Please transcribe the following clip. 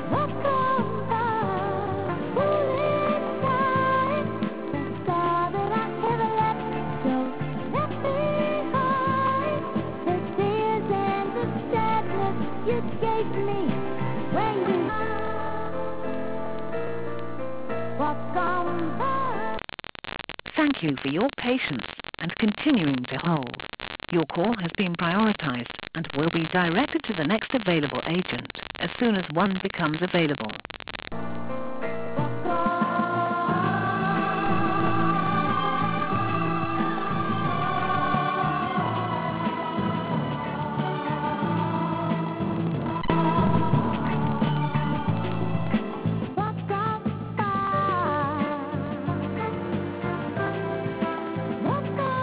What comes up, foolish time, the star that I never let go, left behind, the tears and the sadness you gave me when you what comes up. Thank you for your patience and continuing to hold. Your call has been prioritized and will be directed to the next available agent as soon as one becomes available.